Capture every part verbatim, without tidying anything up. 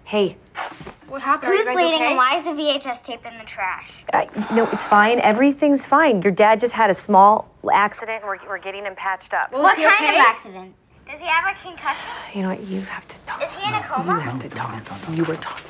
Hey. What happened? Who's Are you guys bleeding okay? and why is the V H S tape in the trash? Uh, no, it's fine. Everything's fine. Your dad just had a small accident. We're, we're getting him patched up. Well, What is he kind okay? of accident? Does he have a concussion? You know what? You have to talk. Is he in a You coma? have to talk. You were talking.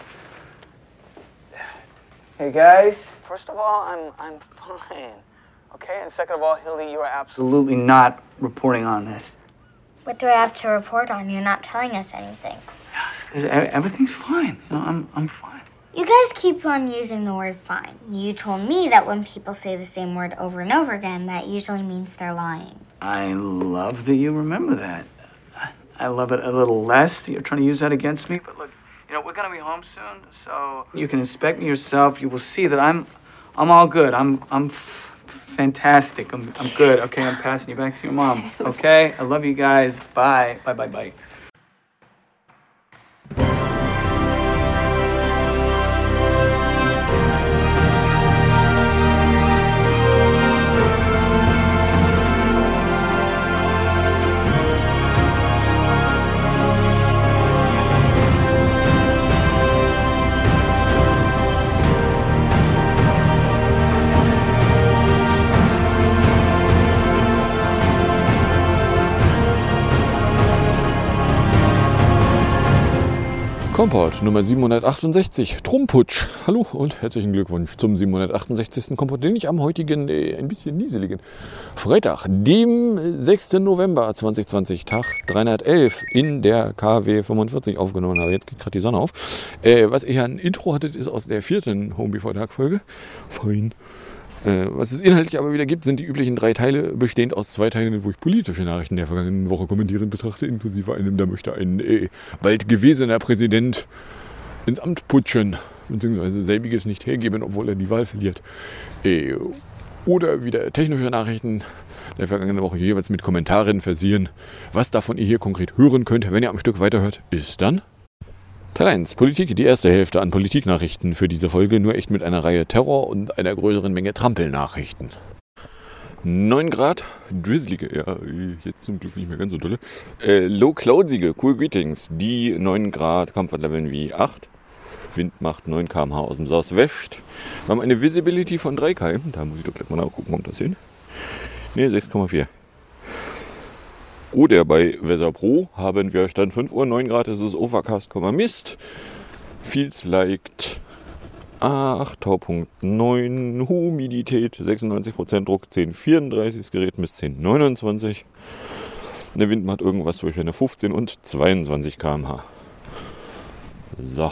Hey guys, first of all, I'm I'm fine. Okay, and second of all, Hildy, you are absolutely not reporting on this. What do I have to report on? You're not telling us anything. 'Cause e- Everything's fine. You know, I'm I'm fine. You guys keep on using the word fine. You told me that when people say the same word over and over again, that usually means they're lying. I love that you remember that. I love it a little less that you're trying to use that against me, but look, you know, we're gonna be home soon, so you can inspect me yourself. You will see that I'm I'm all good. I'm I'm f- fantastic. I'm I'm good. Okay, I'm passing you back to your mom. Okay? I love you guys. Bye. Bye bye bye. Kompott Nummer siebenhundertachtundsechzig, Trumputsch. Hallo und herzlichen Glückwunsch zum siebenhundertachtundsechzigsten Kompott, den ich am heutigen, äh, ein bisschen nieseligen Freitag, dem sechsten November zweitausendzwanzig, Tag dreihundertelf in der K W fünfundvierzig aufgenommen habe. Jetzt geht gerade die Sonne auf. Äh, was ihr hier ein Intro hattet, ist aus der vierten Home Before Dark Folge. Fein. Äh, was es inhaltlich aber wieder gibt, sind die üblichen drei Teile, bestehend aus zwei Teilen, wo ich politische Nachrichten der vergangenen Woche kommentierend betrachte, inklusive einem, da möchte ein äh, bald gewesener Präsident ins Amt putschen, beziehungsweise selbiges nicht hergeben, obwohl er die Wahl verliert. Äh, oder wieder technische Nachrichten der vergangenen Woche jeweils mit Kommentaren versehen. Was davon ihr hier konkret hören könnt, wenn ihr am Stück weiterhört, ist dann Teil eins, Politik, die erste Hälfte an Politiknachrichten für diese Folge, nur echt mit einer Reihe Terror und einer größeren Menge Trampelnachrichten. neun Grad, drizzlige, ja, jetzt zum Glück nicht mehr ganz so dolle. Äh, low cloudsige, cool greetings, die neun Grad, Comfort-Leveln wie acht. Wind macht neun Kilometer pro Stunde aus dem Southwest. Wir haben eine Visibility von drei Kilometer, da muss ich doch gleich mal nachgucken, kommt das hin? Ne, sechs Komma vier. Oder bei Weather Pro haben wir Stand fünf Uhr, neun Grad, es ist Overcast, Mist. Feels like acht, Taupunkt neun, Humidität sechsundneunzig Prozent, Druck zehn Komma vierunddreißig, das Gerät misst zehn Komma neunundzwanzig. Der Wind macht irgendwas zwischen fünfzehn und zweiundzwanzig Kilometer pro Stunde. So.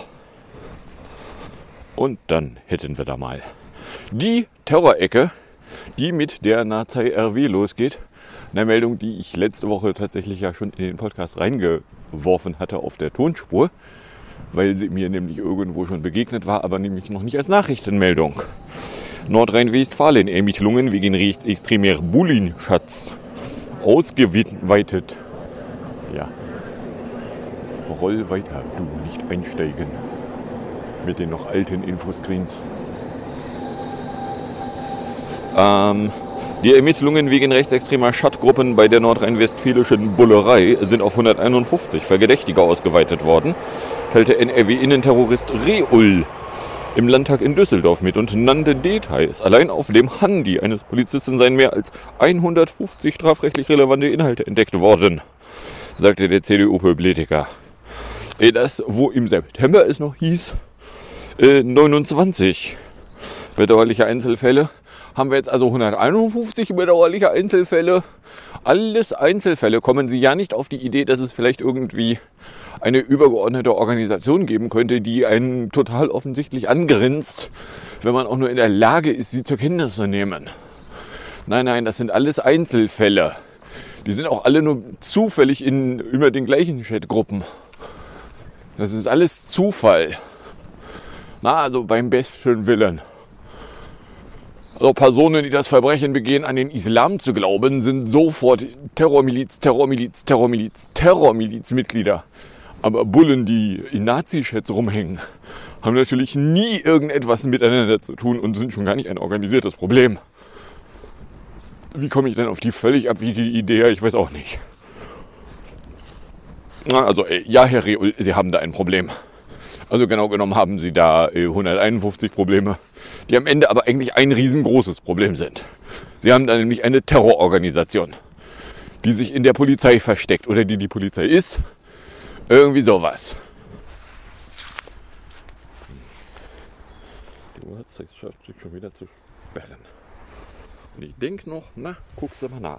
Und dann hätten wir da mal die Terrorecke, die mit der Nazei R W losgeht. Eine Meldung, die ich letzte Woche tatsächlich ja schon in den Podcast reingeworfen hatte auf der Tonspur, weil sie mir nämlich irgendwo schon begegnet war, aber nämlich noch nicht als Nachrichtenmeldung. Nordrhein-Westfalen Ermittlungen wegen rechtsextremer Bullying-Schatz ausgeweitet. Ja. Roll weiter, du nicht einsteigen. Mit den noch alten Infoscreens. Ähm... Die Ermittlungen wegen rechtsextremer Schattgruppen bei der nordrhein-westfälischen Bullerei sind auf hunderteinundfünfzig Verdächtige ausgeweitet worden, teilte N R W-Innenterrorist Reul im Landtag in Düsseldorf mit und nannte Details. Allein auf dem Handy eines Polizisten seien mehr als hundertfünfzig strafrechtlich relevante Inhalte entdeckt worden, sagte der C D U-Politiker. Das, wo im September es noch hieß, äh, neunundzwanzig bedauerliche Einzelfälle, haben wir jetzt also hunderteinundfünfzig bedauerliche Einzelfälle. Alles Einzelfälle. Kommen Sie ja nicht auf die Idee, dass es vielleicht irgendwie eine übergeordnete Organisation geben könnte, die einen total offensichtlich angrinst, wenn man auch nur in der Lage ist, sie zur Kenntnis zu nehmen. Nein, nein, das sind alles Einzelfälle. Die sind auch alle nur zufällig in immer den gleichen Chatgruppen. Das ist alles Zufall. Na, also beim besten Willen. Also Personen, die das Verbrechen begehen, an den Islam zu glauben, sind sofort Terrormiliz, Terrormiliz, Terrormiliz, Terrormilizmitglieder. Aber Bullen, die in Nazi-Chats rumhängen, haben natürlich nie irgendetwas miteinander zu tun und sind schon gar nicht ein organisiertes Problem. Wie komme ich denn auf die völlig abwegige Idee? Ich weiß auch nicht. Na, also, ja, Herr Reul, Sie haben da ein Problem. Also genau genommen haben sie da hunderteinundfünfzig Probleme, die am Ende aber eigentlich ein riesengroßes Problem sind. Sie haben da nämlich eine Terrororganisation, die sich in der Polizei versteckt oder die die Polizei ist. Irgendwie sowas. Du hast es geschafft, sich schon wieder zu sperren. Und ich denke noch, na, guckst du mal nach.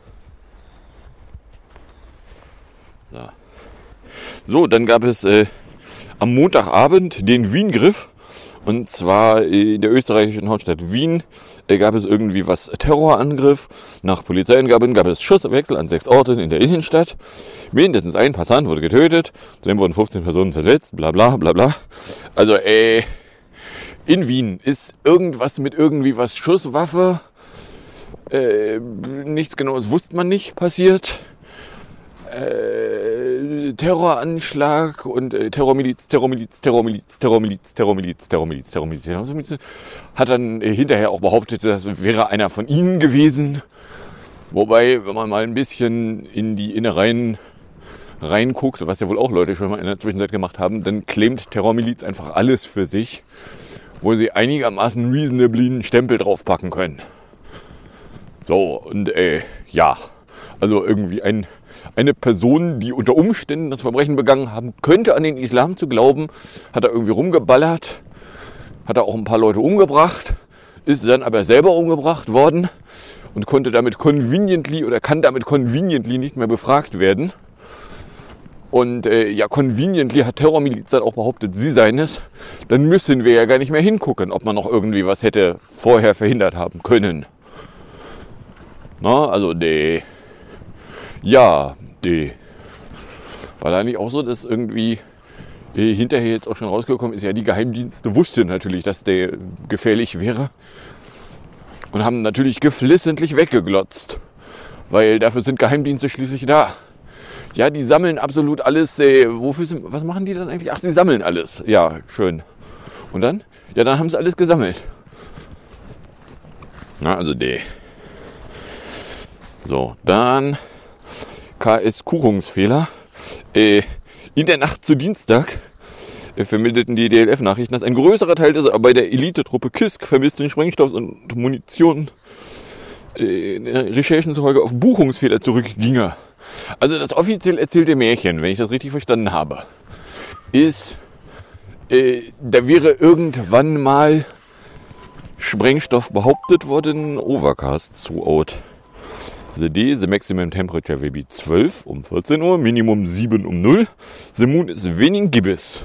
So, so dann gab es äh, am Montagabend den Wiengriff. Und zwar in der österreichischen Hauptstadt Wien äh, gab es irgendwie was Terrorangriff. Nach Polizeiangaben gab es Schusswechsel an sechs Orten in der Innenstadt. Mindestens ein Passant wurde getötet. Zudem wurden fünfzehn Personen verletzt. Bla bla bla bla. Also äh, in Wien ist irgendwas mit irgendwie was Schusswaffe. Äh, nichts Genaues wusste man nicht passiert. Äh, Terroranschlag und äh, Terrormiliz, Terrormiliz, Terrormiliz, Terrormiliz, Terrormiliz, Terrormiliz, Terrormiliz, Terrormiliz, hat dann äh, hinterher auch behauptet, das wäre einer von ihnen gewesen. Wobei, wenn man mal ein bisschen in die Innereien reinguckt, was ja wohl auch Leute schon mal in der Zwischenzeit gemacht haben, dann claimt Terrormiliz einfach alles für sich, wo sie einigermaßen reasonably einen Stempel draufpacken können. So, und äh, ja, also irgendwie ein Eine Person, die unter Umständen das Verbrechen begangen haben könnte, an den Islam zu glauben, hat er irgendwie rumgeballert, hat er auch ein paar Leute umgebracht, ist dann aber selber umgebracht worden und konnte damit conveniently oder kann damit conveniently nicht mehr befragt werden. Und äh, ja, conveniently hat Terrormiliz dann auch behauptet, sie seien es. Dann müssen wir ja gar nicht mehr hingucken, ob man noch irgendwie was hätte vorher verhindert haben können. Na, also die... Ja, die war da nicht auch so, dass irgendwie äh, hinterher jetzt auch schon rausgekommen ist, ja, die Geheimdienste wussten natürlich, dass der gefährlich wäre und haben natürlich geflissentlich weggeglotzt, weil dafür sind Geheimdienste schließlich da. Ja, die sammeln absolut alles. Äh, wofür sind, was machen die dann eigentlich? Ach, sie sammeln alles. Ja, schön. Und dann? Ja, dann haben sie alles gesammelt. Na, also die. So, dann K S-Kuchungsfehler. Äh, in der Nacht zu Dienstag äh, vermittelten die D L F-Nachrichten, dass ein größerer Teil des, bei der Elitetruppe K I S K vermissten Sprengstoffs und Munition äh, Recherchen zufolge auf Buchungsfehler zurückginge. Also das offiziell erzählte Märchen, wenn ich das richtig verstanden habe, ist, äh, da wäre irgendwann mal Sprengstoff behauptet worden, Overcast throughout the day, the maximum temperature will be zwölf um vierzehn Uhr, Minimum sieben um null. The moon is winning gibbous.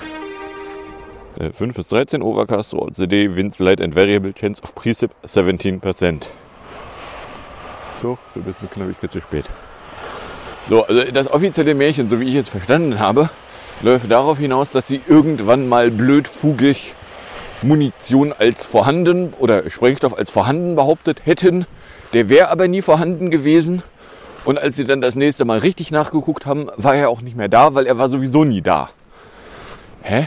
fünf bis dreizehn, overcast throughout the day, winds light and variable, chance of precip seventeen percent. So, du bist eine Knappigkeit zu spät. So, also das offizielle Märchen, so wie ich es verstanden habe, läuft darauf hinaus, dass sie irgendwann mal blödfugig Munition als vorhanden oder Sprengstoff als vorhanden behauptet hätten. Der wäre aber nie vorhanden gewesen. Und als sie dann das nächste Mal richtig nachgeguckt haben, war er auch nicht mehr da, weil er war sowieso nie da. Hä?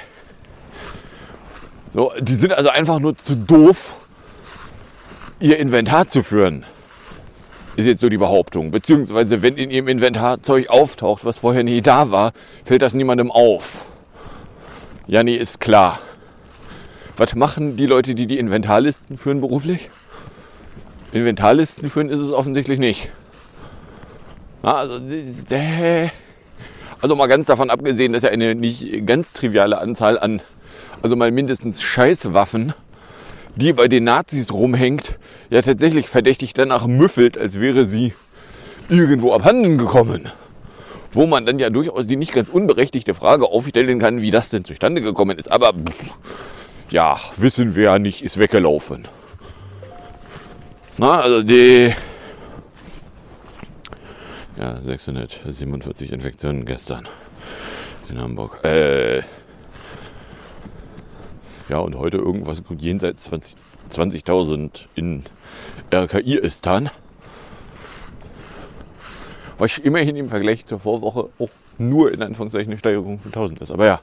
So, die sind also einfach nur zu doof, ihr Inventar zu führen. Ist jetzt so die Behauptung. Beziehungsweise, wenn in ihrem Inventar Zeug auftaucht, was vorher nie da war, fällt das niemandem auf. Ja, nee, ist klar. Was machen die Leute, die die Inventarlisten führen beruflich? Inventarlisten führen ist es offensichtlich nicht. Na, also, also mal ganz davon abgesehen, dass ja eine nicht ganz triviale Anzahl an, also mal mindestens Scheißwaffen, die bei den Nazis rumhängt, ja tatsächlich verdächtig danach müffelt, als wäre sie irgendwo abhanden gekommen. Wo man dann ja durchaus die nicht ganz unberechtigte Frage aufstellen kann, wie das denn zustande gekommen ist. Aber pff, ja, wissen wir ja nicht, ist weggelaufen. Na, also die ja, sechshundertsiebenundvierzig Infektionen gestern in Hamburg. Äh, ja, und heute irgendwas jenseits zwanzigtausend in R K I-Istan. Was immerhin im Vergleich zur Vorwoche auch nur in Anführungszeichen eine Steigerung von tausend ist. Aber ja,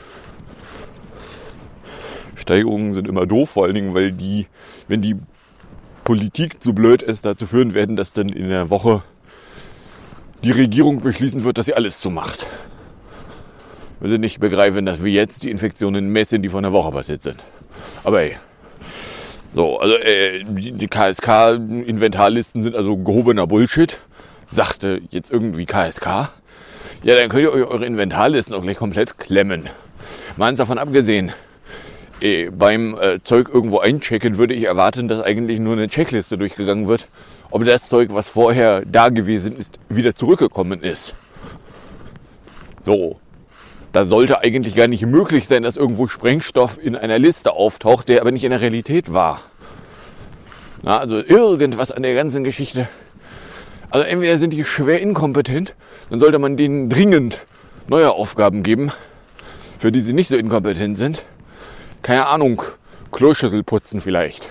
Steigerungen sind immer doof, vor allen Dingen, weil die, wenn die Politik zu blöd ist, dazu führen werden, dass dann in der Woche die Regierung beschließen wird, dass sie alles zumacht. weil sie nicht begreifen, dass wir jetzt die Infektionen messen, die vor einer Woche passiert sind. Aber ey, so, also äh, die, die K S K-Inventarlisten sind also gehobener Bullshit, sagte jetzt irgendwie K S K. Ja, dann könnt ihr euch eure Inventarlisten auch gleich komplett klemmen. Mal eins davon abgesehen, äh, beim äh, Zeug irgendwo einchecken würde ich erwarten, dass eigentlich nur eine Checkliste durchgegangen wird, ob das Zeug, was vorher da gewesen ist, wieder zurückgekommen ist. So, da sollte eigentlich gar nicht möglich sein, dass irgendwo Sprengstoff in einer Liste auftaucht, der aber nicht in der Realität war. Na, also irgendwas an der ganzen Geschichte. Also entweder sind die schwer inkompetent, dann sollte man denen dringend neue Aufgaben geben, für die sie nicht so inkompetent sind. Keine Ahnung, Kloschüssel putzen vielleicht.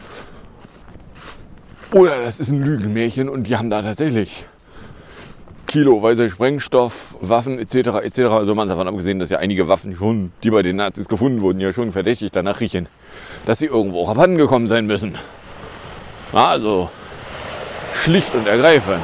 Oder das ist ein Lügenmärchen und die haben da tatsächlich kiloweise Sprengstoff, Waffen et cetera et cetera. Also man hat davon abgesehen, dass ja einige Waffen schon, die bei den Nazis gefunden wurden, ja schon verdächtig danach riechen, dass sie irgendwo auch abhanden gekommen sein müssen. Na, also schlicht und ergreifend.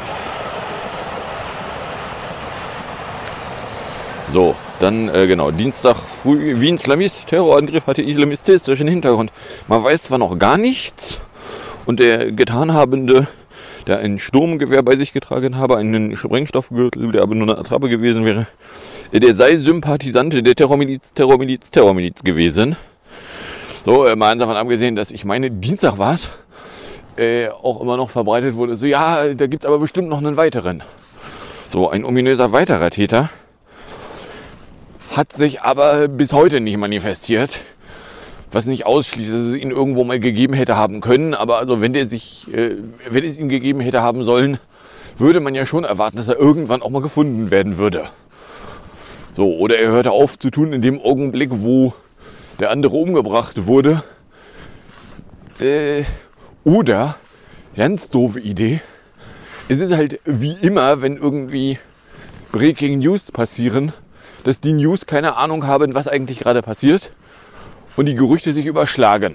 So, dann äh, genau, Dienstag früh, Wien Islamist, Terrorangriff hatte islamistischen Hintergrund. Man weiß zwar noch gar nichts und der Getanhabende, der ein Sturmgewehr bei sich getragen habe, einen Sprengstoffgürtel, der aber nur eine Attrappe gewesen wäre, der sei Sympathisant der Terrormiliz, Terrormiliz, Terrormiliz gewesen. So, äh, mal davon abgesehen, dass ich meine, Dienstag war es, äh, auch immer noch verbreitet wurde, so ja, da gibt's aber bestimmt noch einen weiteren. So, ein ominöser weiterer Täter hat sich aber bis heute nicht manifestiert. Was nicht ausschließt, dass es ihn irgendwo mal gegeben hätte haben können. Aber also wenn der sich, äh, wenn es ihn gegeben hätte haben sollen, würde man ja schon erwarten, dass er irgendwann auch mal gefunden werden würde. So, oder er hörte auf zu tun in dem Augenblick, wo der andere umgebracht wurde. Äh, oder, ganz doofe Idee, es ist halt wie immer, wenn irgendwie Breaking News passieren, dass die News keine Ahnung haben, was eigentlich gerade passiert. Und die Gerüchte sich überschlagen.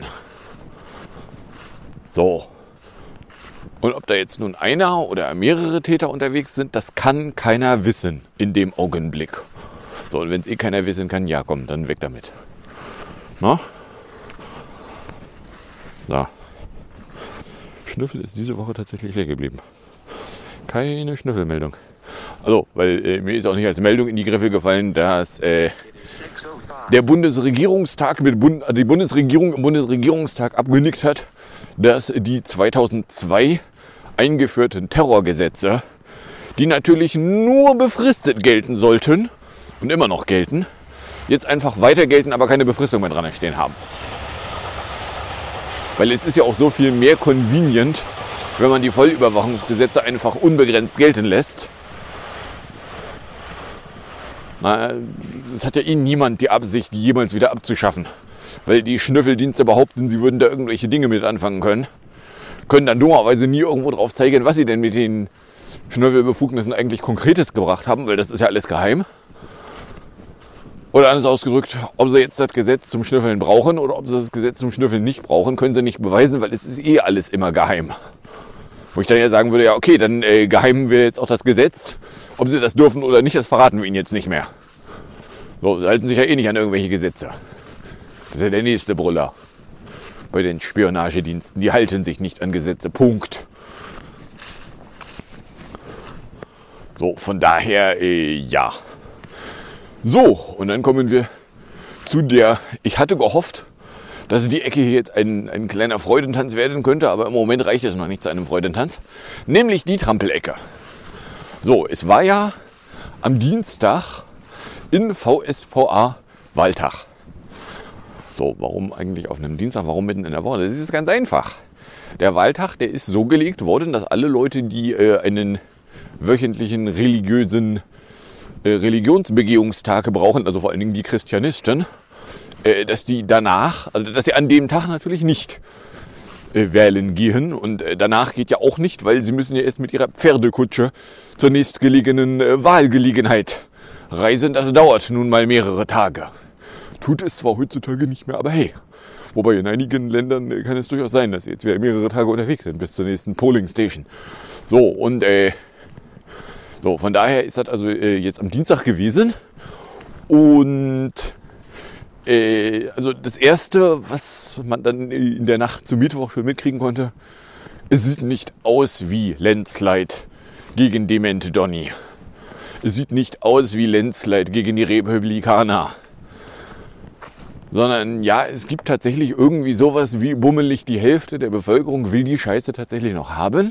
So. Und ob da jetzt nun einer oder mehrere Täter unterwegs sind, das kann keiner wissen in dem Augenblick. So, und wenn es eh keiner wissen kann, ja komm, dann weg damit. Na? So. Schnüffel ist diese Woche tatsächlich leer geblieben. Keine Schnüffelmeldung. Also, weil äh, mir ist auch nicht als Meldung in die Griffe gefallen, dass äh, der Bundesregierungstag mit Bund, die Bundesregierung im Bundesregierungstag abgenickt hat, dass die zweitausendzwei eingeführten Terrorgesetze, die natürlich nur befristet gelten sollten und immer noch gelten, jetzt einfach weiter gelten, aber keine Befristung mehr dran stehen haben. Weil es ist ja auch so viel mehr convenient, wenn man die Vollüberwachungsgesetze einfach unbegrenzt gelten lässt. Na, es hat ja ihnen niemand die Absicht, die jemals wieder abzuschaffen. Weil die Schnüffeldienste behaupten, sie würden da irgendwelche Dinge mit anfangen können. Können dann dummerweise nie irgendwo drauf zeigen, was sie denn mit den Schnüffelbefugnissen eigentlich Konkretes gebracht haben, weil das ist ja alles geheim. Oder anders ausgedrückt, ob sie jetzt das Gesetz zum Schnüffeln brauchen oder ob sie das Gesetz zum Schnüffeln nicht brauchen, können sie nicht beweisen, weil es ist eh alles immer geheim. Wo ich dann ja sagen würde, ja okay, dann äh, geheimen wir jetzt auch das Gesetz. Ob sie das dürfen oder nicht, das verraten wir ihnen jetzt nicht mehr. So, sie halten sich ja eh nicht an irgendwelche Gesetze. Das ist ja der nächste Brüller bei den Spionagediensten. Die halten sich nicht an Gesetze, Punkt. So, von daher, äh, ja. So, und dann kommen wir zu der, ich hatte gehofft, dass die Ecke hier jetzt ein, ein kleiner Freudentanz werden könnte, aber im Moment reicht es noch nicht zu einem Freudentanz, nämlich die Trampelecke. So, es war ja am Dienstag in V S V A Wahltag. So, warum eigentlich auf einem Dienstag, warum mitten in der Woche? Das ist ganz einfach. Der Wahltag, der ist so gelegt worden, dass alle Leute, die äh, einen wöchentlichen religiösen äh, Religionsbegehungstag brauchen, also vor allen Dingen die Christianisten, äh, dass die danach, also dass sie an dem Tag natürlich nicht äh, wählen gehen. Und äh, danach geht ja auch nicht, weil sie müssen ja erst mit ihrer Pferdekutsche zur nächstgelegenen äh, Wahlgelegenheit reisen. Das dauert nun mal mehrere Tage. Tut es zwar heutzutage nicht mehr, aber hey. Wobei in einigen Ländern äh, kann es durchaus sein, dass sie jetzt wieder mehrere Tage unterwegs sind bis zur nächsten Polling Station. So, und äh, so, von daher ist das also äh, jetzt am Dienstag gewesen. Und äh, also das Erste, was man dann in der Nacht zum Mittwoch schon mitkriegen konnte, es sieht nicht aus wie Landslide gegen Demente Donny. Es sieht nicht aus wie Landslide gegen die Republikaner. Sondern ja, es gibt tatsächlich irgendwie sowas wie bummelig die Hälfte der Bevölkerung will die Scheiße tatsächlich noch haben.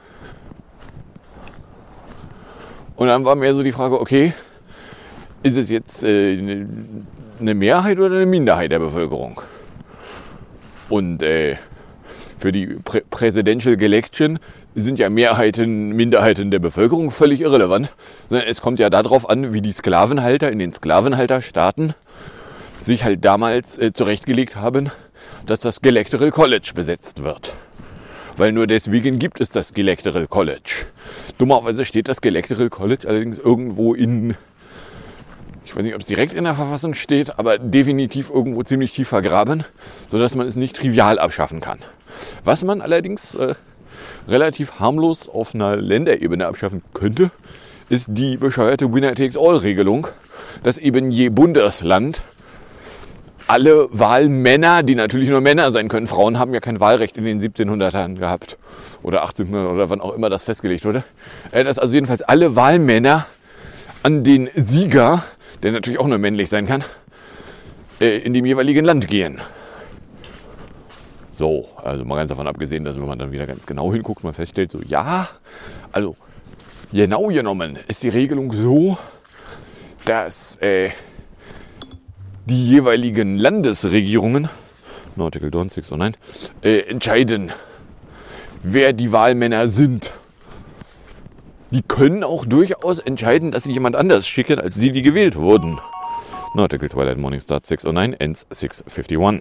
Und dann war mir so die Frage, okay, ist es jetzt äh, eine Mehrheit oder eine Minderheit der Bevölkerung? Und äh, für die Prä- Presidential Election sind ja Mehrheiten, Minderheiten der Bevölkerung völlig irrelevant. Sondern es kommt ja darauf an, wie die Sklavenhalter in den Sklavenhalterstaaten sich halt damals äh, zurechtgelegt haben, dass das Electoral College besetzt wird. Weil nur deswegen gibt es das Electoral College. Dummerweise steht das Electoral College allerdings irgendwo in, ich weiß nicht, ob es direkt in der Verfassung steht, aber definitiv irgendwo ziemlich tief vergraben, sodass man es nicht trivial abschaffen kann. Was man allerdings äh, relativ harmlos auf einer Länderebene abschaffen könnte, ist die bescheuerte Winner-Takes-All-Regelung, dass eben je Bundesland alle Wahlmänner, die natürlich nur Männer sein können, Frauen haben ja kein Wahlrecht in den siebzehnhundertern gehabt oder achtzehnhundert oder wann auch immer das festgelegt wurde, dass also jedenfalls alle Wahlmänner an den Sieger, der natürlich auch nur männlich sein kann, in dem jeweiligen Land gehen. So, also mal ganz davon abgesehen, dass wenn man dann wieder ganz genau hinguckt, man feststellt, so ja, also genau genommen ist die Regelung so, dass äh, die jeweiligen Landesregierungen, Artikel Dawn sechs oh neun, äh, entscheiden, wer die Wahlmänner sind. Die können auch durchaus entscheiden, dass sie jemand anders schicken, als die, die gewählt wurden. Artikel Twilight Morning Star sechs oh neun, ends sechs einundfünfzig.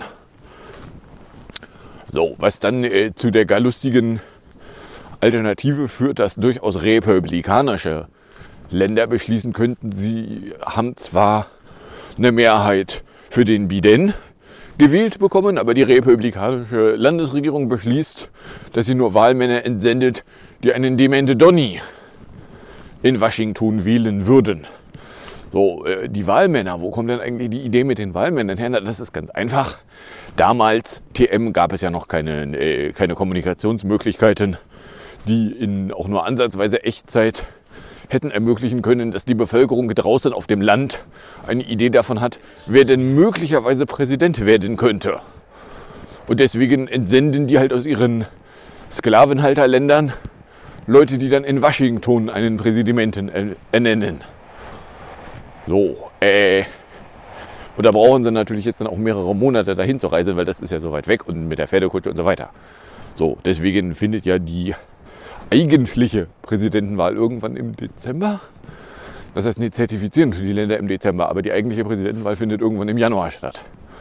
So, was dann äh, zu der gar lustigen Alternative führt, dass durchaus republikanische Länder beschließen könnten, sie haben zwar eine Mehrheit für den Biden gewählt bekommen, aber die republikanische Landesregierung beschließt, dass sie nur Wahlmänner entsendet, die einen Demente Donny in Washington wählen würden. So, äh, die Wahlmänner, wo kommt denn eigentlich die Idee mit den Wahlmännern her? Na, das ist ganz einfach. Damals, T M, gab es ja noch keine, äh, keine Kommunikationsmöglichkeiten, die in auch nur ansatzweise Echtzeit hätten ermöglichen können, dass die Bevölkerung draußen auf dem Land eine Idee davon hat, wer denn möglicherweise Präsident werden könnte. Und deswegen entsenden die halt aus ihren Sklavenhalterländern Leute, die dann in Washington einen Präsidenten ernennen. So, äh, und da brauchen sie natürlich jetzt dann auch mehrere Monate dahin zu reisen, weil das ist ja so weit weg und mit der Pferdekutsche und so weiter. So, deswegen findet ja die eigentliche Präsidentenwahl irgendwann im Dezember. Das heißt, nicht zertifizieren für die Länder im Dezember, aber die eigentliche Präsidentenwahl findet irgendwann im Januar statt.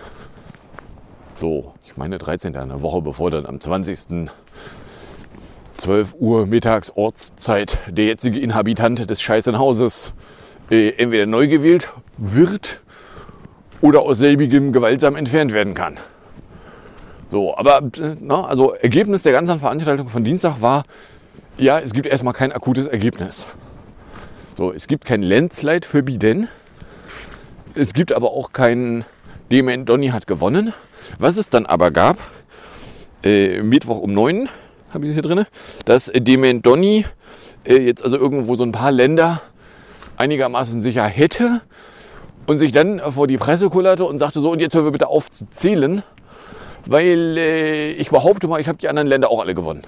So, ich meine dreizehnten eine Woche bevor dann am zwanzigsten zwölf Uhr mittags Ortszeit der jetzige Inhabitant des Scheißenhauses äh, entweder neu gewählt wird oder aus selbigem gewaltsam entfernt werden kann. So, aber na, also Ergebnis der ganzen Veranstaltung von Dienstag war, ja, es gibt erstmal kein akutes Ergebnis. So, es gibt kein Landslide für Biden. Es gibt aber auch kein Dement Donny hat gewonnen. Was es dann aber gab, äh, Mittwoch um neun, habe ich es hier drin, dass äh, Dement Donny äh, jetzt also irgendwo so ein paar Länder einigermaßen sicher hätte und sich dann vor die Presse kullerte und sagte so, und jetzt hören wir bitte auf zu zählen, weil äh, ich behaupte mal, ich habe die anderen Länder auch alle gewonnen.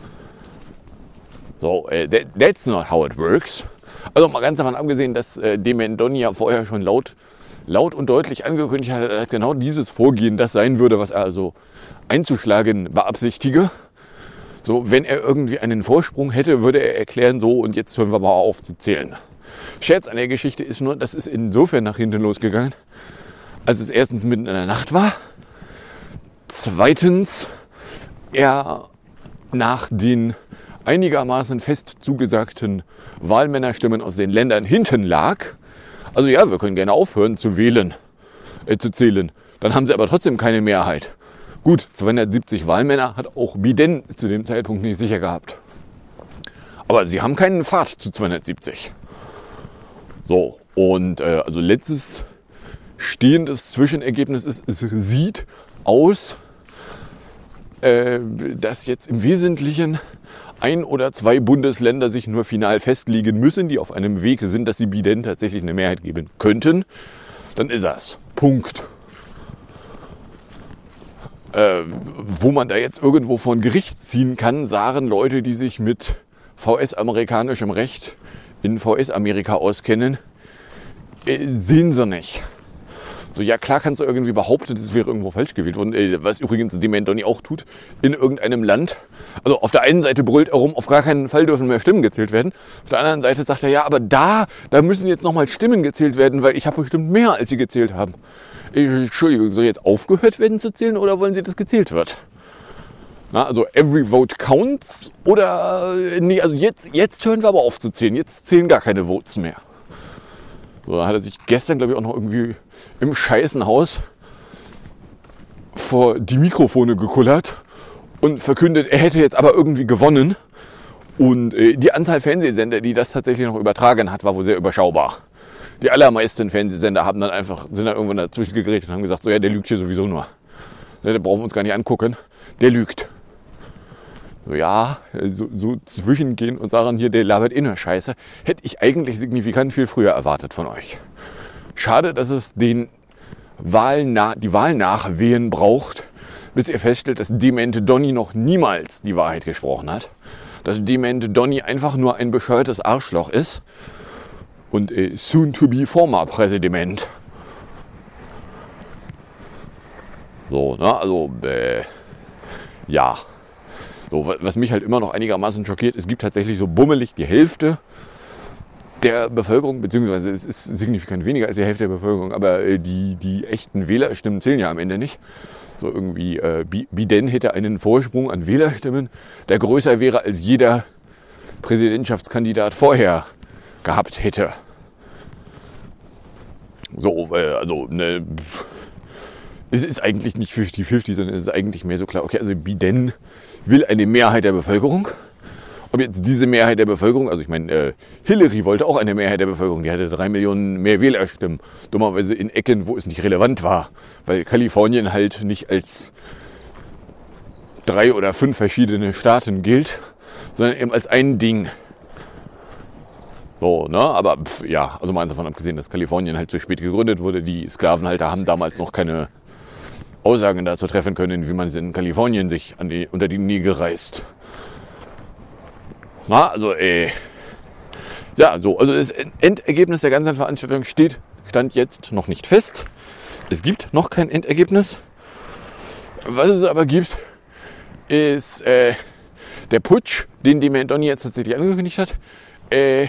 So, äh, that, that's not how it works. Also mal ganz davon abgesehen, dass äh, Dement Donny ja vorher schon laut, laut und deutlich angekündigt hat, dass genau dieses Vorgehen das sein würde, was er also einzuschlagen beabsichtige. So, wenn er irgendwie einen Vorsprung hätte, würde er erklären, so, und jetzt hören wir mal auf zu zählen. Scherz an der Geschichte ist nur, das ist insofern nach hinten losgegangen, als es erstens mitten in der Nacht war, zweitens er nach den einigermaßen fest zugesagten Wahlmännerstimmen aus den Ländern hinten lag. Also ja, wir können gerne aufhören zu wählen, äh, zu zählen. Dann haben sie aber trotzdem keine Mehrheit. Gut, zweihundertsiebzig Wahlmänner hat auch Biden zu dem Zeitpunkt nicht sicher gehabt. Aber sie haben keinen Pfad zu zweihundertsiebzig. So, und äh, also letztes stehendes Zwischenergebnis ist, es sieht aus, äh, dass jetzt im Wesentlichen ein oder zwei Bundesländer sich nur final festlegen müssen, die auf einem Weg sind, dass sie Biden tatsächlich eine Mehrheit geben könnten. Dann ist das. Punkt. Äh, wo man da jetzt irgendwo vor ein Gericht ziehen kann, sagen Leute, die sich mit V S-amerikanischem Recht in V S-Amerika auskennen, äh, sehen sie nicht. So, ja klar kannst du irgendwie behaupten, es wäre irgendwo falsch gewählt worden, äh, was übrigens Dement Donny auch tut, in irgendeinem Land. Also auf der einen Seite brüllt er rum, auf gar keinen Fall dürfen mehr Stimmen gezählt werden. Auf der anderen Seite sagt er, ja, aber da, da müssen jetzt nochmal Stimmen gezählt werden, weil ich habe bestimmt mehr, als sie gezählt haben. Entschuldigung, soll jetzt aufgehört werden zu zählen oder wollen Sie, dass gezählt wird? Na, also every vote counts oder nee, also jetzt, jetzt hören wir aber auf zu zählen. Jetzt zählen gar keine Votes mehr. So, da hat er sich gestern, glaube ich, auch noch irgendwie im Scheißenhaus vor die Mikrofone gekullert und verkündet, er hätte jetzt aber irgendwie gewonnen. Und äh, die Anzahl Fernsehsender, die das tatsächlich noch übertragen hat, war wohl sehr überschaubar. Die allermeisten Fernsehsender haben dann einfach, sind dann irgendwann dazwischen gegrätscht und haben gesagt, so ja, der lügt hier sowieso nur. Der brauchen wir uns gar nicht angucken, der lügt. So ja, so, so zwischengehen und sagen hier, der labert eh nur Scheiße, hätte ich eigentlich signifikant viel früher erwartet von euch. Schade, dass es den Wahlna- die Wahlnachwehen braucht, bis ihr feststellt, dass Demente Donny noch niemals die Wahrheit gesprochen hat. Dass Demente Donny einfach nur ein bescheuertes Arschloch ist. Und äh, soon to be former Präsident. So, ne, also, äh, ja. So, was mich halt immer noch einigermaßen schockiert, es gibt tatsächlich so bummelig die Hälfte der Bevölkerung, beziehungsweise es ist signifikant weniger als die Hälfte der Bevölkerung, aber äh, die, die echten Wählerstimmen zählen ja am Ende nicht. So irgendwie, äh, Biden hätte einen Vorsprung an Wählerstimmen, der größer wäre als jeder Präsidentschaftskandidat vorher gehabt hätte. So, äh, also, ne, es ist eigentlich nicht fünfzig fünfzig, sondern es ist eigentlich mehr so klar, okay, also Biden will eine Mehrheit der Bevölkerung. Ob jetzt diese Mehrheit der Bevölkerung, also ich meine, äh, Hillary wollte auch eine Mehrheit der Bevölkerung, die hatte drei Millionen mehr Wählerstimmen, dummerweise in Ecken, wo es nicht relevant war, weil Kalifornien halt nicht als drei oder fünf verschiedene Staaten gilt, sondern eben als ein Ding. So, ne, aber pf, ja, also mal davon abgesehen, dass Kalifornien halt zu spät gegründet wurde, die Sklavenhalter haben damals noch keine Aussagen dazu treffen können, wie man in Kalifornien sich an die, unter die Nägel reißt. Na, also, äh, ja, so, also das Endergebnis der ganzen Veranstaltung steht, stand jetzt noch nicht fest. Es gibt noch kein Endergebnis. Was es aber gibt, ist äh, der Putsch, den Dement Donny jetzt tatsächlich angekündigt hat. Äh,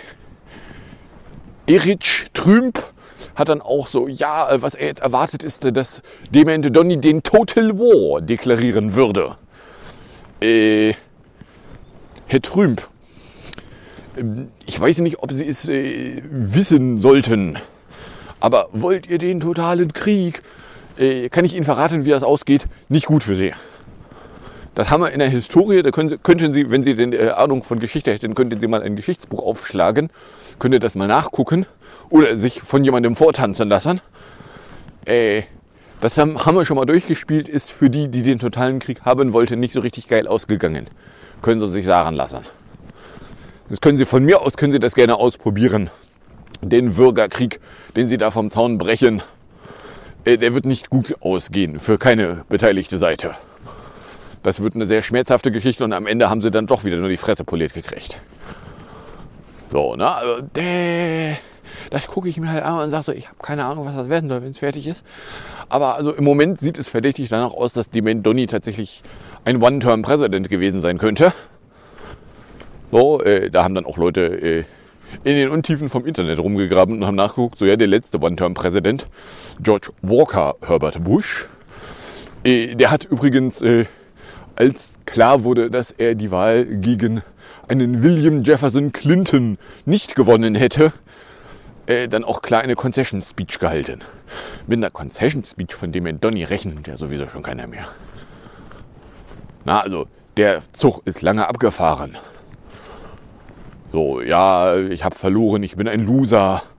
Erich Trümp hat dann auch so, ja, was er jetzt erwartet ist, dass Dement Donny den Total War deklarieren würde. Äh, Herr Trümp, ich weiß nicht, ob Sie es äh, wissen sollten, aber wollt ihr den totalen Krieg? Äh, kann ich Ihnen verraten, wie das ausgeht? Nicht gut für Sie. Das haben wir in der Historie, da können Sie, könnten Sie, wenn Sie denn äh, Ahnung von Geschichte hätten, könnten Sie mal ein Geschichtsbuch aufschlagen, könntet das mal nachgucken oder sich von jemandem vortanzen lassen. Äh, das haben, haben wir schon mal durchgespielt, ist für die, die den totalen Krieg haben wollten, nicht so richtig geil ausgegangen. Können Sie sich sagen lassen. Das können Sie von mir aus, können Sie das gerne ausprobieren. Den Bürgerkrieg, den Sie da vom Zaun brechen, äh, der wird nicht gut ausgehen für keine beteiligte Seite. Das wird eine sehr schmerzhafte Geschichte und am Ende haben Sie dann doch wieder nur die Fresse poliert gekriegt. So, ne, also, äh, das gucke ich mir halt an und sage so, ich habe keine Ahnung, was das werden soll, wenn es fertig ist. Aber also im Moment sieht es verdächtig danach aus, dass Dement Donny tatsächlich ein One-Term-President gewesen sein könnte. So, äh, da haben dann auch Leute äh, in den Untiefen vom Internet rumgegraben und haben nachgeguckt, so ja, der letzte One-Term-Präsident, George Walker Herbert Bush, äh, der hat übrigens, äh, als klar wurde, dass er die Wahl gegen einen William Jefferson Clinton nicht gewonnen hätte, äh, dann auch klar eine Concession Speech gehalten. Mit einer Concession Speech von Dement Donny rechnet ja sowieso schon keiner mehr. Na, also, der Zug ist lange abgefahren. So, ja, ich habe verloren, ich bin ein Loser.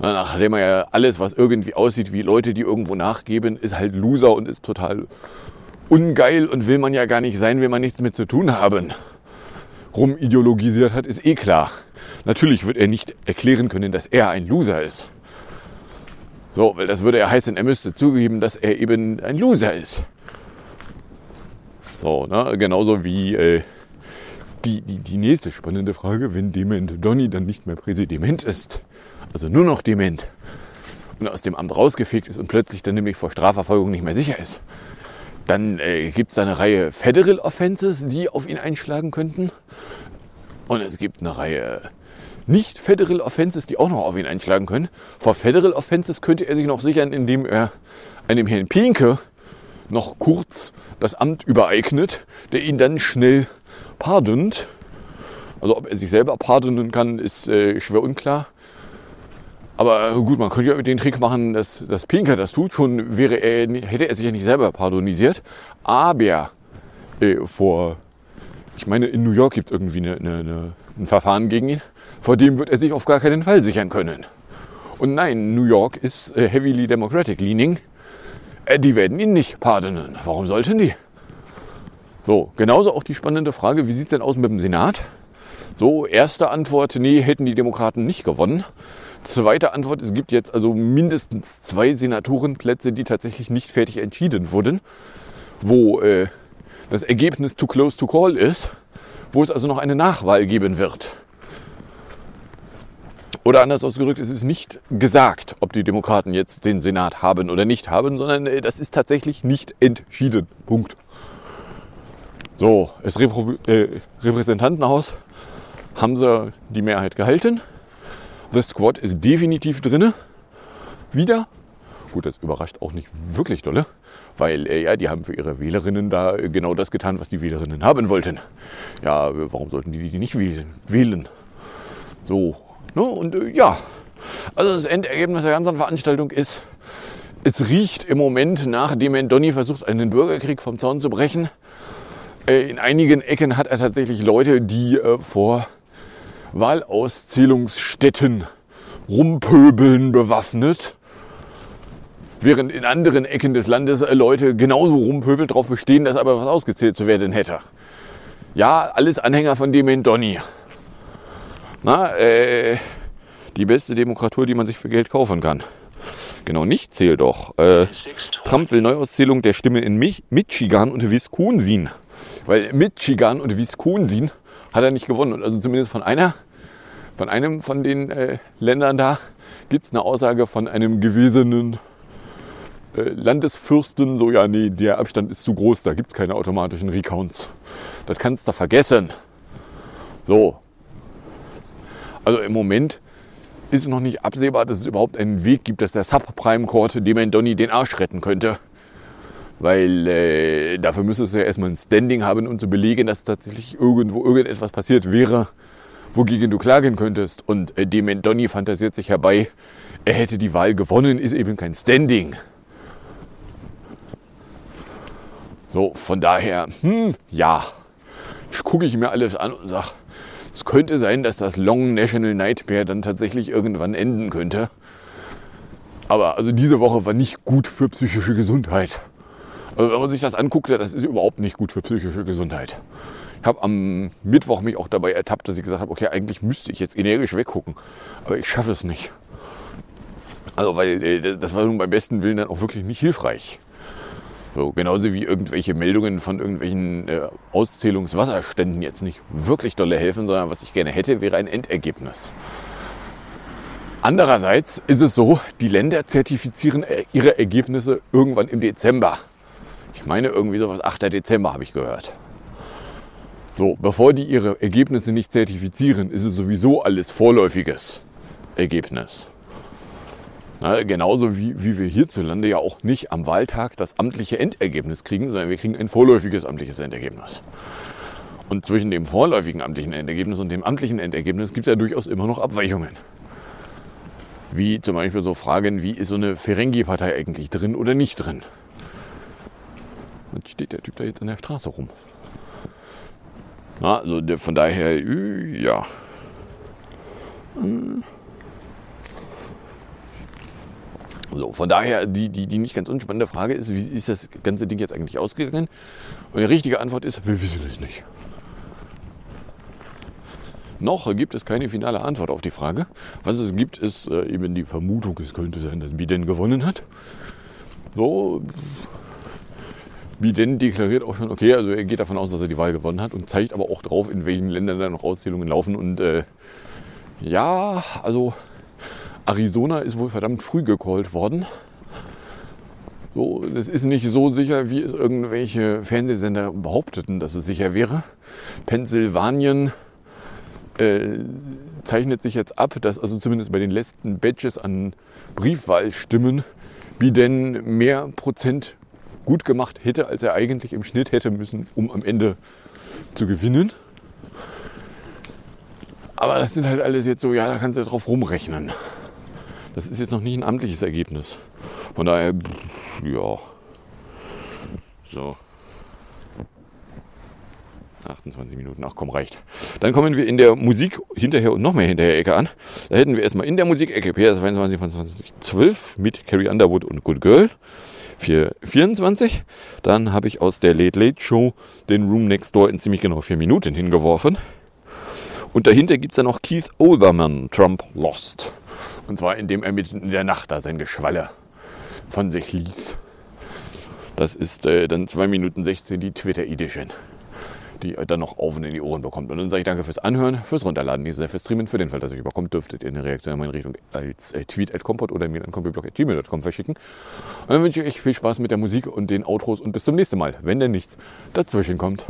Nachdem er ja alles, was irgendwie aussieht wie Leute, die irgendwo nachgeben, ist halt Loser und ist total ungeil und will man ja gar nicht sein, will man nichts mit zu tun haben. Rumideologisiert hat, ist eh klar. Natürlich wird er nicht erklären können, dass er ein Loser ist. So, weil das würde ja heißen, er müsste zugeben, dass er eben ein Loser ist. So, ne? Genauso wie äh, die, die, die nächste spannende Frage, wenn Dement Donny dann nicht mehr Präsident ist, also nur noch dement und aus dem Amt rausgefegt ist und plötzlich dann nämlich vor Strafverfolgung nicht mehr sicher ist, dann äh, gibt es eine Reihe Federal Offenses, die auf ihn einschlagen könnten. Und es gibt eine Reihe Nicht-Federal Offenses, die auch noch auf ihn einschlagen können. Vor Federal Offenses könnte er sich noch sichern, indem er einem Herrn Pienke noch kurz das Amt übereignet, der ihn dann schnell pardont. Also ob er sich selber pardonen kann, ist äh, schwer unklar. Aber gut, man könnte ja den Trick machen, dass, dass Pienke das tut. Schon wäre er, hätte er sich ja nicht selber pardonisiert. Aber äh, vor, ich meine, in New York gibt es irgendwie eine, eine, eine, ein Verfahren gegen ihn. Vor dem wird er sich auf gar keinen Fall sichern können. Und nein, New York ist äh, heavily democratic leaning. Äh, die werden ihn nicht pardonen. Warum sollten die? So, genauso auch die spannende Frage, wie sieht es denn aus mit dem Senat? So, erste Antwort, nee, hätten die Demokraten nicht gewonnen. Zweite Antwort, es gibt jetzt also mindestens zwei Senatorenplätze, die tatsächlich nicht fertig entschieden wurden, wo äh, das Ergebnis too close to call ist, wo es also noch eine Nachwahl geben wird. Oder anders ausgedrückt, es ist nicht gesagt, ob die Demokraten jetzt den Senat haben oder nicht haben, sondern äh, das ist tatsächlich nicht entschieden. Punkt. So, das Repro- äh, Repräsentantenhaus haben sie die Mehrheit gehalten. The Squad ist definitiv drinne. Wieder. Gut, das überrascht auch nicht wirklich dolle, weil äh, ja, die haben für ihre Wählerinnen da äh, genau das getan, was die Wählerinnen haben wollten. Ja, warum sollten die die nicht wählen? wählen? So, ne? Und äh, ja, also das Endergebnis der ganzen Veranstaltung ist, es riecht im Moment, nachdem Donny versucht, einen Bürgerkrieg vom Zaun zu brechen. Äh, in einigen Ecken hat er tatsächlich Leute, die äh, vor Wahlauszählungsstätten rumpöbeln bewaffnet, während in anderen Ecken des Landes Leute genauso rumpöbeln, darauf bestehen, dass aber was ausgezählt zu werden hätte. Ja, alles Anhänger von Dement Donny. Na, äh, die beste Demokratur, die man sich für Geld kaufen kann. Genau, nicht zählt doch. Äh, Trump will Neuauszählung der Stimme in Mich- Michigan und Wisconsin. Weil Michigan und Wisconsin hat er nicht gewonnen. Und also zumindest von einer, von einem von den äh, Ländern da gibt es eine Aussage von einem gewesenen äh, Landesfürsten, so ja, nee, der Abstand ist zu groß, da gibt es keine automatischen Recounts. Das kannst du vergessen. So. Also im Moment ist noch nicht absehbar, dass es überhaupt einen Weg gibt, dass der Subprime Court Dement Donny den Arsch retten könnte. Weil äh, dafür müsstest du ja erstmal ein Standing haben, um zu belegen, dass tatsächlich irgendwo irgendetwas passiert wäre, wogegen du klagen könntest. Und äh, Dement Donny fantasiert sich herbei, er hätte die Wahl gewonnen, ist eben kein Standing. So, von daher, hm, ja, gucke ich mir alles an und sage, es könnte sein, dass das Long National Nightmare dann tatsächlich irgendwann enden könnte. Aber also diese Woche war nicht gut für psychische Gesundheit. Also wenn man sich das anguckt, das ist überhaupt nicht gut für psychische Gesundheit. Ich habe am Mittwoch mich auch dabei ertappt, dass ich gesagt habe, okay, eigentlich müsste ich jetzt energisch weggucken, aber ich schaffe es nicht. Also weil das war nun beim besten Willen dann auch wirklich nicht hilfreich. So, genauso wie irgendwelche Meldungen von irgendwelchen äh, Auszählungswasserständen jetzt nicht wirklich dolle helfen, sondern was ich gerne hätte, wäre ein Endergebnis. Andererseits ist es so, die Länder zertifizieren ihre Ergebnisse irgendwann im Dezember. Ich meine irgendwie sowas, achter Dezember habe ich gehört. So, bevor die ihre Ergebnisse nicht zertifizieren, ist es sowieso alles vorläufiges Ergebnis. Na, genauso wie, wie wir hierzulande ja auch nicht am Wahltag das amtliche Endergebnis kriegen, sondern wir kriegen ein vorläufiges amtliches Endergebnis. Und zwischen dem vorläufigen amtlichen Endergebnis und dem amtlichen Endergebnis gibt es ja durchaus immer noch Abweichungen. Wie zum Beispiel so Fragen, wie ist so eine Ferengi-Partei eigentlich drin oder nicht drin? Dann steht der Typ da jetzt an der Straße rum. Na, also der, von daher, ja. So, von daher, die, die, die nicht ganz unspannende Frage ist, wie ist das ganze Ding jetzt eigentlich ausgegangen? Und die richtige Antwort ist, wir wissen es nicht. Noch gibt es keine finale Antwort auf die Frage. Was es gibt, ist äh, eben die Vermutung, es könnte sein, dass Biden gewonnen hat. So, Biden deklariert auch schon, okay, also er geht davon aus, dass er die Wahl gewonnen hat und zeigt aber auch drauf, in welchen Ländern da noch Auszählungen laufen. Und äh, ja, also Arizona ist wohl verdammt früh gecallt worden. So, das ist nicht so sicher, wie es irgendwelche Fernsehsender behaupteten, dass es sicher wäre. Pennsylvanien äh, zeichnet sich jetzt ab, dass also zumindest bei den letzten Badges an Briefwahlstimmen Biden mehr Prozent gut gemacht hätte, als er eigentlich im Schnitt hätte müssen, um am Ende zu gewinnen. Aber das sind halt alles jetzt so, ja, da kannst du drauf rumrechnen. Das ist jetzt noch nicht ein amtliches Ergebnis. Von daher, ja, so. achtundzwanzig Minuten, ach komm, reicht. Dann kommen wir in der Musik hinterher und noch mehr hinterher Ecke an. Da hätten wir erstmal in der Musik-Ecke P R zweiundzwanzig von zwanzig zwölf mit Carrie Underwood und Good Girl. vier vierundzwanzig. Dann habe ich aus der Late Late Show den Room Next Door in ziemlich genau vier Minuten hingeworfen. Und dahinter gibt es dann noch Keith Olbermann, Trump Lost. Und zwar indem er mitten in der Nacht da sein Geschwalle von sich ließ. Das ist äh, dann zwei Minuten sechzehn die Twitter Edition, die dann noch auf und in die Ohren bekommt. Und dann sage ich danke fürs Anhören, fürs Runterladen, dieses fürs Streamen. Für den Fall, dass ihr überkommt, dürftet ihr eine Reaktion in meine Richtung als äh, tweet at kompot oder mir an kompotblog at gmail dot com verschicken. Und dann wünsche ich euch viel Spaß mit der Musik und den Outros und bis zum nächsten Mal, wenn denn nichts dazwischen kommt.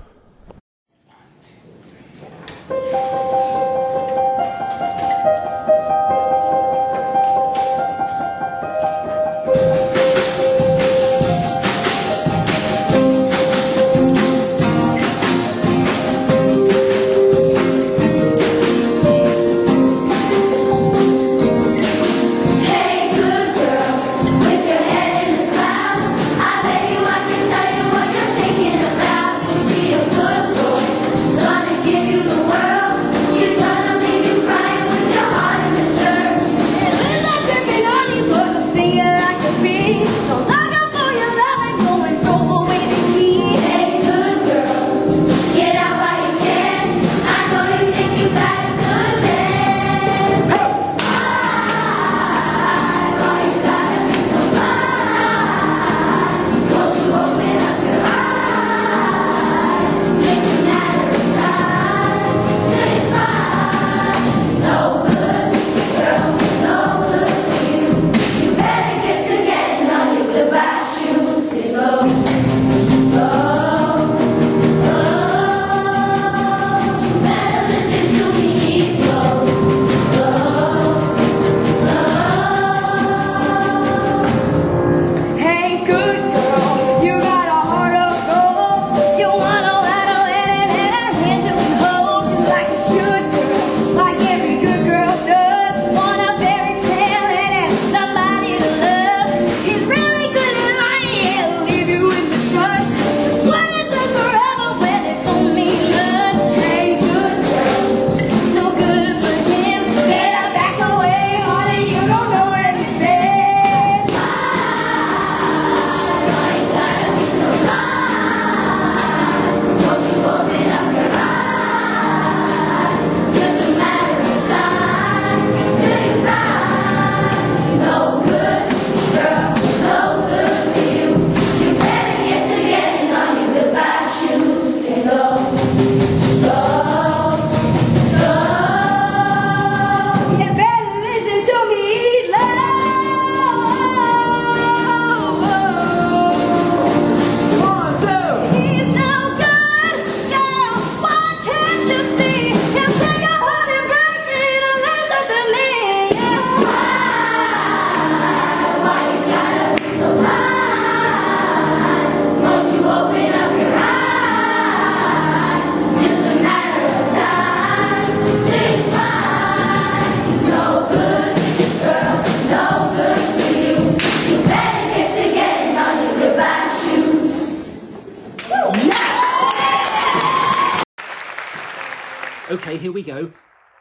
Okay, here we go.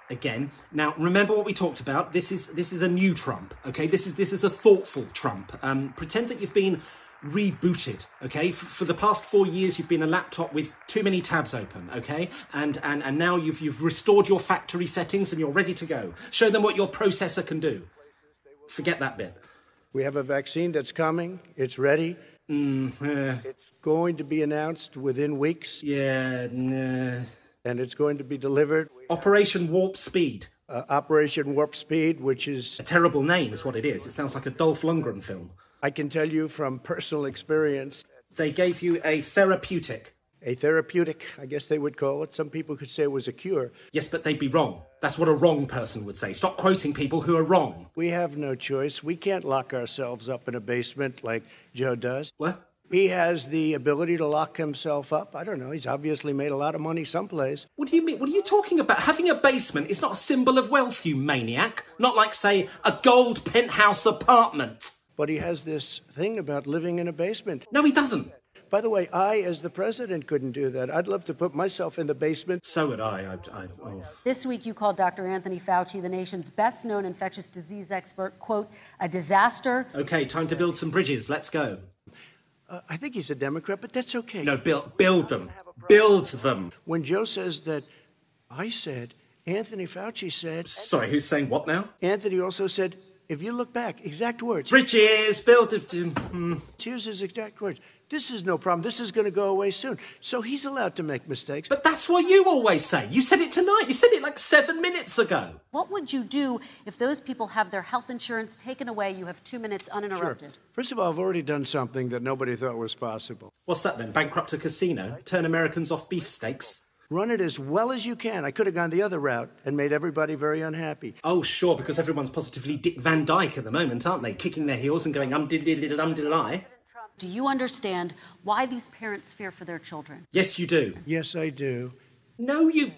again. Now, remember what we talked about. This is this is a new Trump, okay? This is this is a thoughtful Trump. Um, pretend that you've been rebooted, okay? For, for the past four years, you've been a laptop with too many tabs open, okay? And and and now you've you've restored your factory settings and you're ready to go. Show them what your processor can do. Forget that bit. We have a vaccine that's coming. It's ready. Mm, uh, It's going to be announced within weeks, yeah, nah. and it's going to be delivered. Operation Warp Speed. Uh, Operation Warp Speed, which is, A terrible name is what it is. It sounds like a Dolph Lundgren film. I can tell you from personal experience, They gave you a therapeutic. a therapeutic, I guess they would call it. Some people could say it was a cure. Yes, but they'd be wrong. That's what a wrong person would say. Stop quoting people who are wrong. We have no choice. We can't lock ourselves up in a basement like Joe does. What? He has the ability to lock himself up. I don't know. He's obviously made a lot of money someplace. What do you mean? What are you talking about? Having a basement is not a symbol of wealth, you maniac. Not like, say, a gold penthouse apartment. But he has this thing about living in a basement. No, he doesn't. By the way, I, as the president, couldn't do that. I'd love to put myself in the basement. So would I. I, I oh. This week, you called Doctor Anthony Fauci, the nation's best-known infectious disease expert, quote, a disaster. Okay, time to build some bridges. Let's go. Uh, I think he's a Democrat, but that's okay. No, build, build them. Build them. When Joe says that, I said, Anthony Fauci said. Sorry, who's saying what now? Anthony also said, if you look back, exact words. Bridges, build it. Mm. Here's his exact words. This is no problem. This is going to go away soon. So he's allowed to make mistakes. But that's what you always say. You said it tonight. You said it like seven minutes ago. What would you do if those people have their health insurance taken away? You have two minutes uninterrupted. Sure. First of all, I've already done something that nobody thought was possible. What's that then? Bankrupt a casino? Turn Americans off beefsteaks? Run it as well as you can. I could have gone the other route and made everybody very unhappy. Oh, sure, because everyone's positively Dick Van Dyke at the moment, aren't they? Kicking their heels and going um diddly diddly um diddly. Do you understand why these parents fear for their children? Yes, you do. Yes, I do. No, you...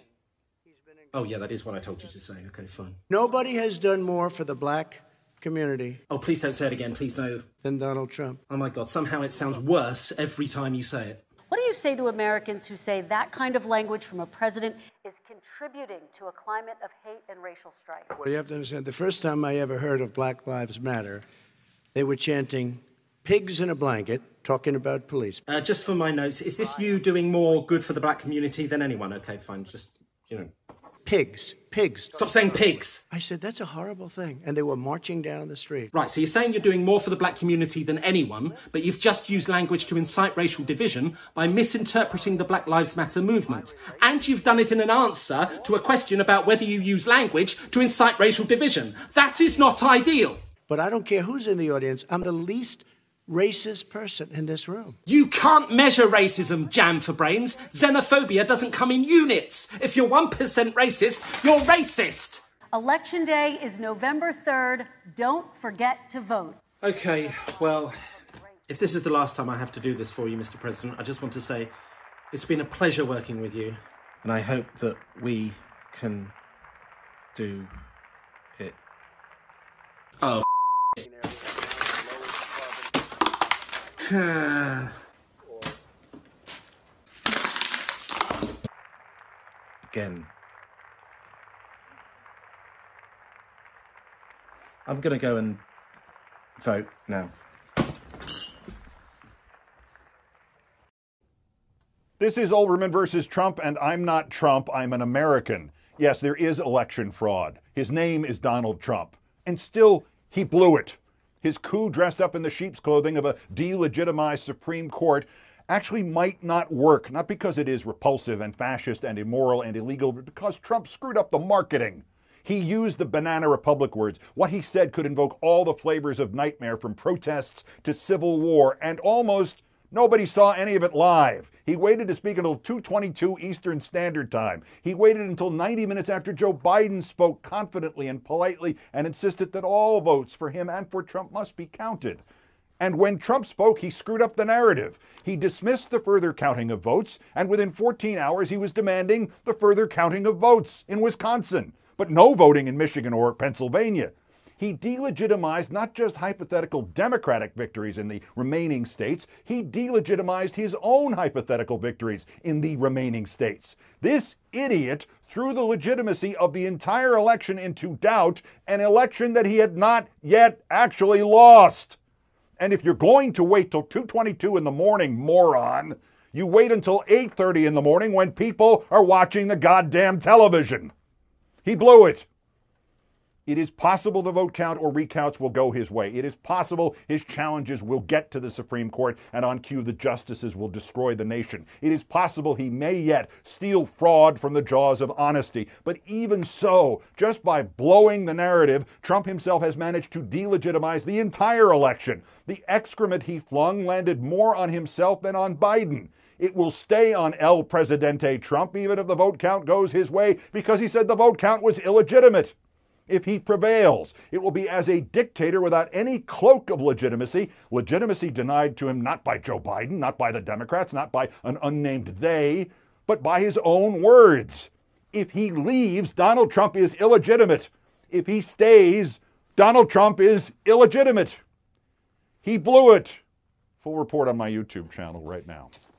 Oh, yeah, that is what I told you to say. Okay, fine. Nobody has done more for the black community Oh, please don't say it again. Please, no. than Donald Trump. Oh, my God. Somehow it sounds worse every time you say it. What do you say to Americans who say that kind of language from a president is contributing to a climate of hate and racial strife? Well, you have to understand, the first time I ever heard of Black Lives Matter, they were chanting, pigs in a blanket, talking about police. Uh, just for my notes, is this you doing more good for the black community than anyone? Okay, fine. Just, you know. Pigs, pigs. Stop saying pigs. I said, that's a horrible thing. And they were marching down the street. Right, so you're saying you're doing more for the black community than anyone, but you've just used language to incite racial division by misinterpreting the Black Lives Matter movement. And you've done it in an answer to a question about whether you use language to incite racial division. That is not ideal. But I don't care who's in the audience. I'm the least racist person in this room. You can't measure racism, jam for brains. Xenophobia doesn't come in units. If you're one percent racist, you're racist. Election Day is November third. Don't forget to vote. Okay, well, if this is the last time I have to do this for you, Mister President, I just want to say it's been a pleasure working with you, and I hope that we can do it. Oh, again. I'm going to go and vote now. This is Olbermann versus Trump, and I'm not Trump. I'm an American. Yes, there is election fraud. His name is Donald Trump. And still, he blew it. His coup dressed up in the sheep's clothing of a delegitimized Supreme Court actually might not work, not because it is repulsive and fascist and immoral and illegal, but because Trump screwed up the marketing. He used the banana republic words. What he said could invoke all the flavors of nightmare, from protests to civil war, and almost nobody saw any of it live. He waited to speak until two twenty-two Eastern Standard Time. He waited until ninety minutes after Joe Biden spoke confidently and politely and insisted that all votes for him and for Trump must be counted. And when Trump spoke, he screwed up the narrative. He dismissed the further counting of votes, and within fourteen hours he was demanding the further counting of votes in Wisconsin, but no voting in Michigan or Pennsylvania. He delegitimized not just hypothetical Democratic victories in the remaining states, he delegitimized his own hypothetical victories in the remaining states. This idiot threw the legitimacy of the entire election into doubt, an election that he had not yet actually lost. And if you're going to wait till two twenty-two in the morning, moron, you wait until eight thirty in the morning when people are watching the goddamn television. He blew it. It is possible the vote count or recounts will go his way. It is possible his challenges will get to the Supreme Court, and on cue the justices will destroy the nation. It is possible he may yet steal fraud from the jaws of honesty. But even so, just by blowing the narrative, Trump himself has managed to delegitimize the entire election. The excrement he flung landed more on himself than on Biden. It will stay on El Presidente Trump even if the vote count goes his way, because he said the vote count was illegitimate. If he prevails, it will be as a dictator without any cloak of legitimacy, legitimacy denied to him not by Joe Biden, not by the Democrats, not by an unnamed they, but by his own words. If he leaves, Donald Trump is illegitimate. If he stays, Donald Trump is illegitimate. He blew it. Full report on my YouTube channel right now.